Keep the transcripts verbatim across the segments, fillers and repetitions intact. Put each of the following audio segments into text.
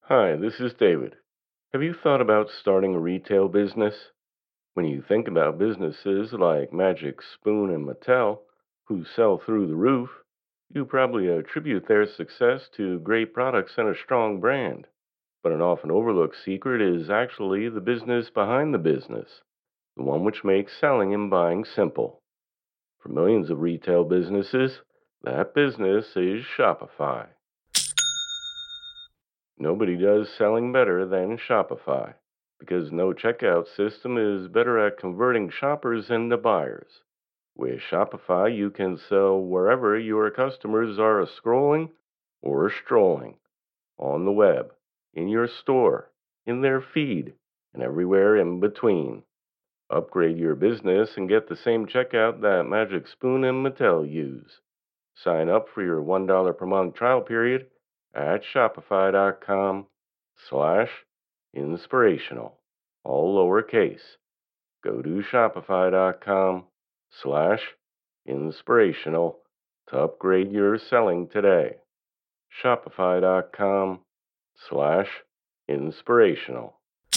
Hi, this is David. Have you thought about starting a retail business? When you think about businesses like Magic Spoon and Mattel, who sell through the roof, you probably attribute their success to great products and a strong brand. But an often overlooked secret is actually the business behind the business, the one which makes selling and buying simple. For millions of retail businesses, that business is Shopify. Nobody does selling better than Shopify because no checkout system is better at converting shoppers into buyers. With Shopify, you can sell wherever your customers are scrolling or strolling on the web, in your store, in their feed, and everywhere in between. Upgrade your business and get the same checkout that Magic Spoon and Mattel use. Sign up for your one dollar per month trial period at shopify.com slash inspirational, all lowercase. Go to shopify.com slash inspirational to upgrade your selling today. Shopify.com slash inspirational.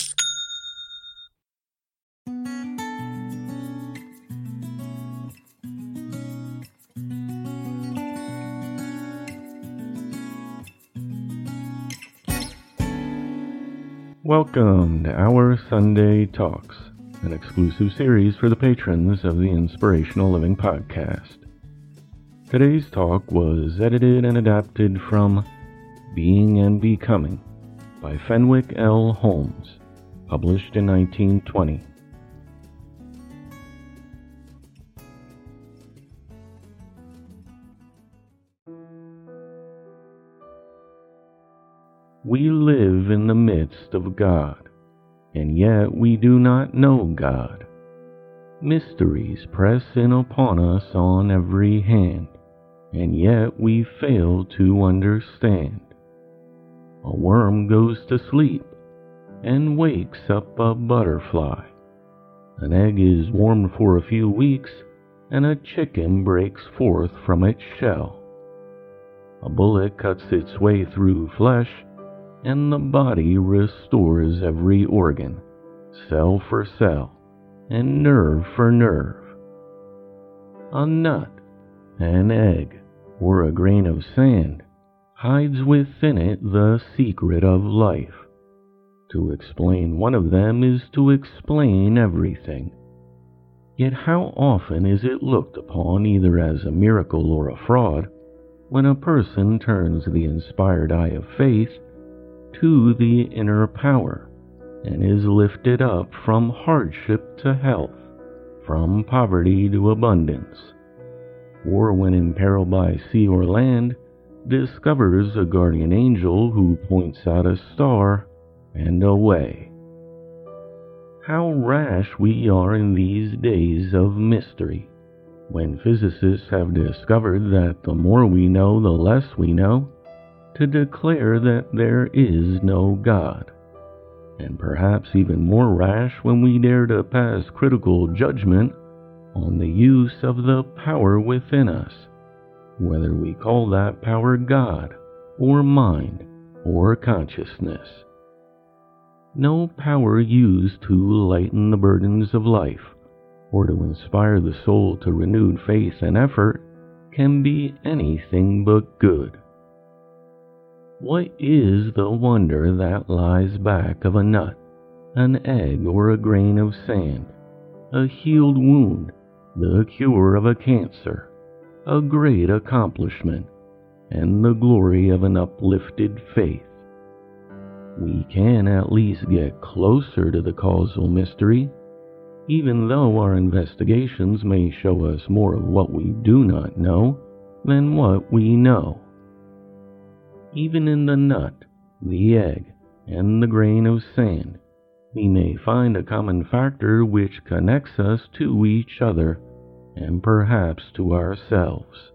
Welcome to our Sunday Talks, an exclusive series for the patrons of the Inspirational Living Podcast. Today's talk was edited and adapted from Being and Becoming by Fenwick L. Holmes, published in nineteen twenty. We live in the midst of God, and yet we do not know God. Mysteries press in upon us on every hand, and yet we fail to understand. A worm goes to sleep and wakes up a butterfly. An egg is warmed for a few weeks, and a chicken breaks forth from its shell. A bullet cuts its way through flesh, and the body restores every organ, cell for cell, and nerve for nerve. A nut, an egg, or a grain of sand hides within it the secret of life. To explain one of them is to explain everything. Yet how often is it looked upon either as a miracle or a fraud when a person turns the inspired eye of faith to the inner power, and is lifted up from hardship to health, from poverty to abundance, or when imperiled by sea or land, discovers a guardian angel who points out a star and a way. How rash we are in these days of mystery, when physicists have discovered that the more we know, the less we know, to declare that there is no God, and perhaps even more rash when we dare to pass critical judgment on the use of the power within us, whether we call that power God, or mind, or consciousness. No power used to lighten the burdens of life, or to inspire the soul to renewed faith and effort, can be anything but good. What is the wonder that lies back of a nut, an egg, or a grain of sand, a healed wound, the cure of a cancer, a great accomplishment, and the glory of an uplifted faith? We can at least get closer to the causal mystery, even though our investigations may show us more of what we do not know than what we know. Even in the nut, the egg, and the grain of sand, we may find a common factor which connects us to each other and perhaps to ourselves.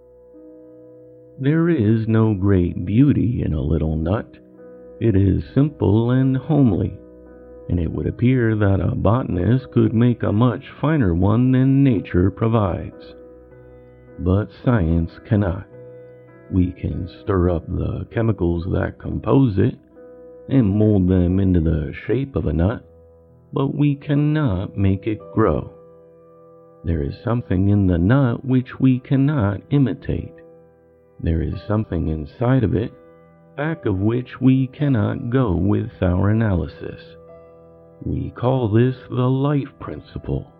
There is no great beauty in a little nut. It is simple and homely, and it would appear that a botanist could make a much finer one than nature provides. But science cannot. We can stir up the chemicals that compose it, and mold them into the shape of a nut, but we cannot make it grow. There is something in the nut which we cannot imitate. There is something inside of it, back of which we cannot go with our analysis. We call this the life principle.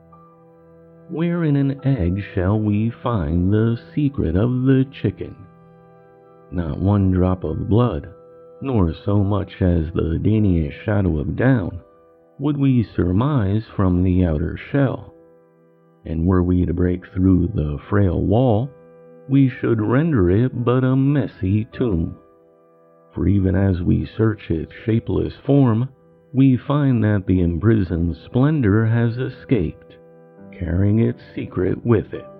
Where in an egg shall we find the secret of the chicken? Not one drop of blood, nor so much as the daintiest shadow of down, would we surmise from the outer shell. And were we to break through the frail wall, we should render it but a messy tomb. For even as we search its shapeless form, we find that the imprisoned splendor has escaped, carrying its secret with it.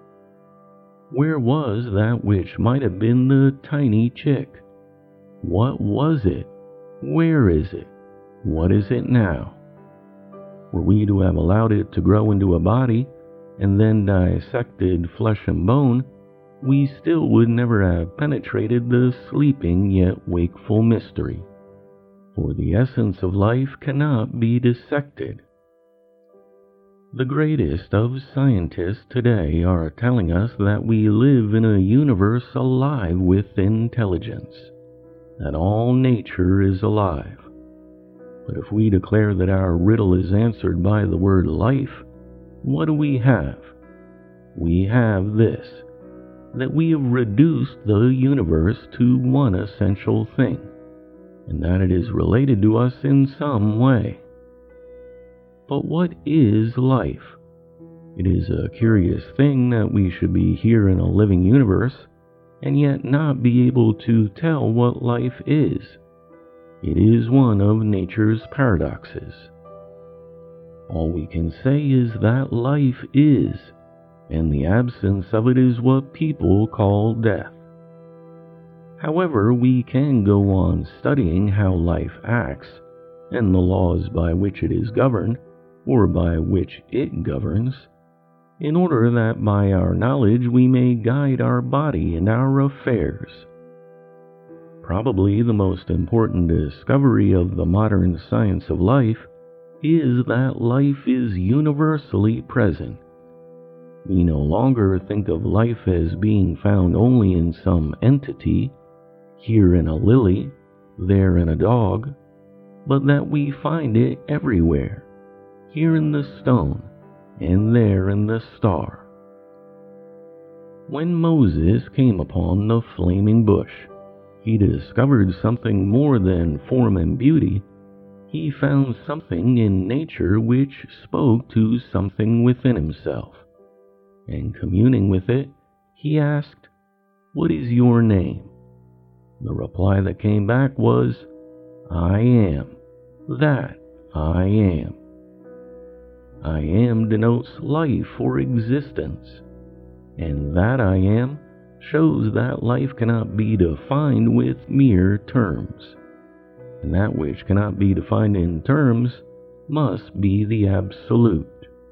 Where was that which might have been the tiny chick? What was it? Where is it? What is it now? Were we to have allowed it to grow into a body, and then dissected flesh and bone, we still would never have penetrated the sleeping yet wakeful mystery. For the essence of life cannot be dissected. The greatest of scientists today are telling us that we live in a universe alive with intelligence, that all nature is alive. But if we declare that our riddle is answered by the word life, what do we have? We have this, that we have reduced the universe to one essential thing, and that it is related to us in some way. But what is life? It is a curious thing that we should be here in a living universe, and yet not be able to tell what life is. It is one of nature's paradoxes. All we can say is that life is, and the absence of it is what people call death. However, we can go on studying how life acts, and the laws by which it is governed, or by which it governs, in order that by our knowledge we may guide our body and our affairs. Probably the most important discovery of the modern science of life is that life is universally present. We no longer think of life as being found only in some entity, here in a lily, there in a dog, but that we find it everywhere, here in the stone, and there in the star. When Moses came upon the flaming bush, he discovered something more than form and beauty. He found something in nature which spoke to something within himself, and communing with it, he asked, "What is your name?" The reply that came back was, "I am that I am." I am denotes life or existence, and that I am shows that life cannot be defined with mere terms, and that which cannot be defined in terms must be the absolute.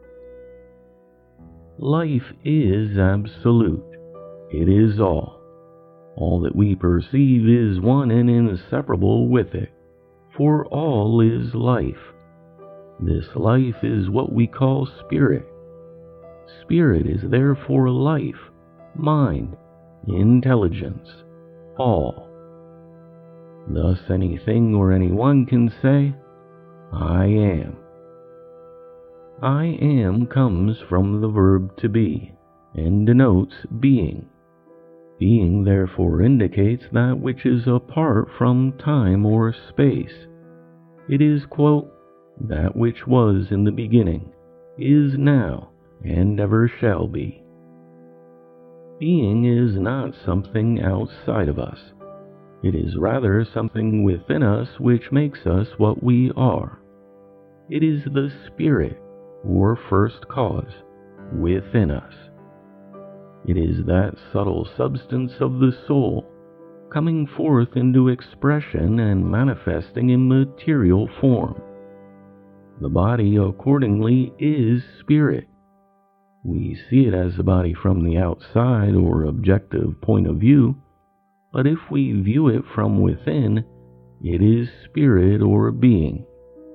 Life is absolute. It is all. All that we perceive is one and inseparable with it, for all is life. This life is what we call spirit. Spirit is therefore life, mind, intelligence, all. Thus anything or anyone can say, I am. I am comes from the verb to be, and denotes being. Being therefore indicates that which is apart from time or space. It is, quote, that which was in the beginning, is now, and ever shall be. Being is not something outside of us. It is rather something within us which makes us what we are. It is the spirit, or first cause, within us. It is that subtle substance of the soul, coming forth into expression and manifesting in material form. The body, accordingly, is spirit. We see it as a body from the outside or objective point of view, but if we view it from within, It is spirit or being.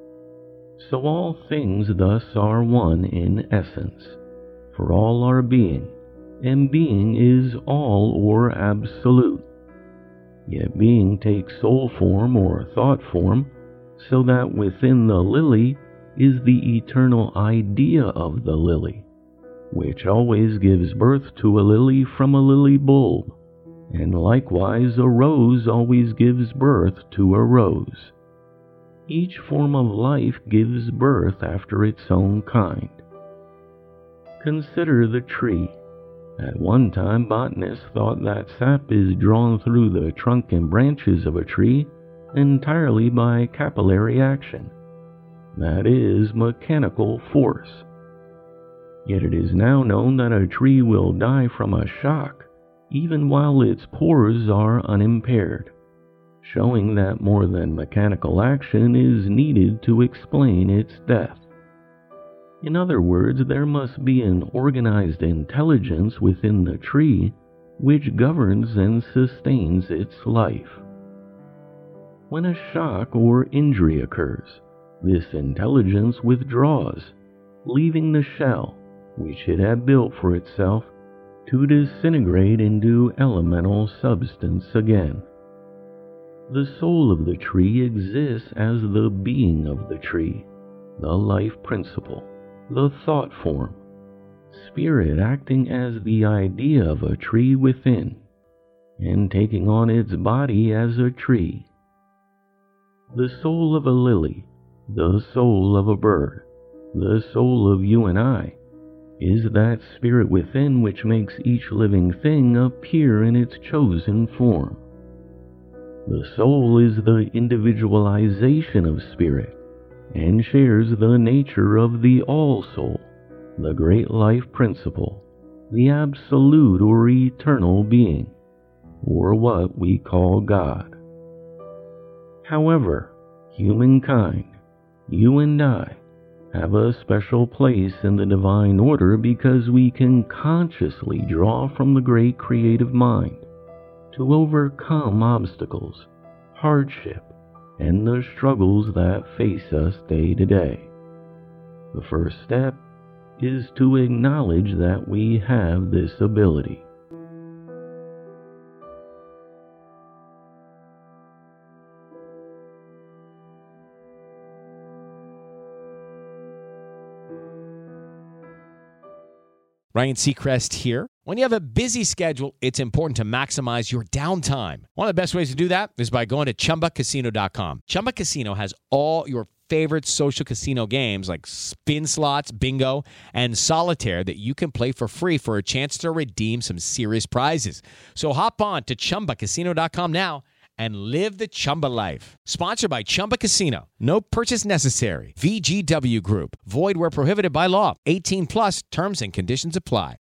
So all things thus are one in essence, for all are being, and being is all or absolute. Yet being takes soul form or thought form, so that within the lily is the eternal idea of the lily, which always gives birth to a lily from a lily bulb, and likewise a rose always gives birth to a rose. Each form of life gives birth after its own kind. Consider the tree. At one time, botanists thought that sap is drawn through the trunk and branches of a tree entirely by capillary action, that is, mechanical force. Yet it is now known that a tree will die from a shock, even while its pores are unimpaired, showing that more than mechanical action is needed to explain its death. In other words, there must be an organized intelligence within the tree which governs and sustains its life. When a shock or injury occurs, this intelligence withdraws, leaving the shell, which it had built for itself, to disintegrate into elemental substance again. The soul of the tree exists as the being of the tree, the life principle, the thought form, spirit acting as the idea of a tree within, and taking on its body as a tree. The soul of a lily, the soul of a bird, the soul of you and I, is that spirit within which makes each living thing appear in its chosen form. The soul is the individualization of spirit, and shares the nature of the All-Soul, the great life principle, the absolute or eternal being, or what we call God. However, humankind, you and I, have a special place in the divine order because we can consciously draw from the great creative mind to overcome obstacles, hardship, and the struggles that face us day to day. The first step is to acknowledge that we have this ability. Ryan Seacrest here. When you have a busy schedule, it's important to maximize your downtime. One of the best ways to do that is by going to Chumba Casino dot com. Chumba Casino has all your favorite social casino games like spin slots, bingo, and solitaire that you can play for free for a chance to redeem some serious prizes. So hop on to Chumba Casino dot com now and live the Chumba life. Sponsored by Chumba Casino. No purchase necessary. V G W Group. Void where prohibited by law. eighteen plus terms and conditions apply.